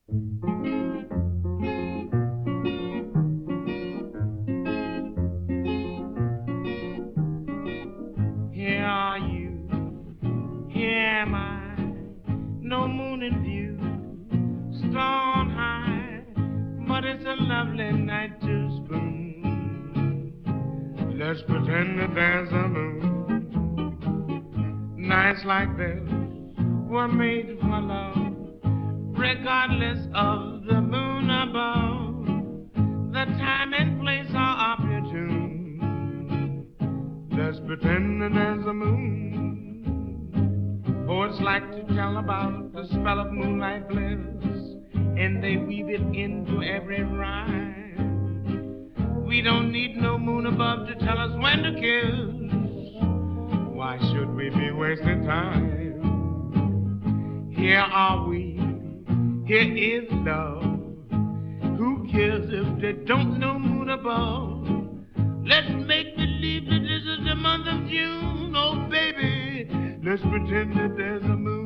Here are you, here am I, no moon in view, star on high, but it's a lovely night to spoon. Let's pretend that there's a moon. Nights like this were made for love, regardless of the moon above. The time and place are opportune. Let's pretend that there's a moon. Poets like to tell about the spell of moonlight bliss, and they weave it into every rhyme. We don't need no moon above to tell us when to kiss. Why should we be wasting time? Here are we, here is love. Who cares if they don't know moon above? Let's make believe that this is the month of June. Oh, baby, let's pretend that there's a moon.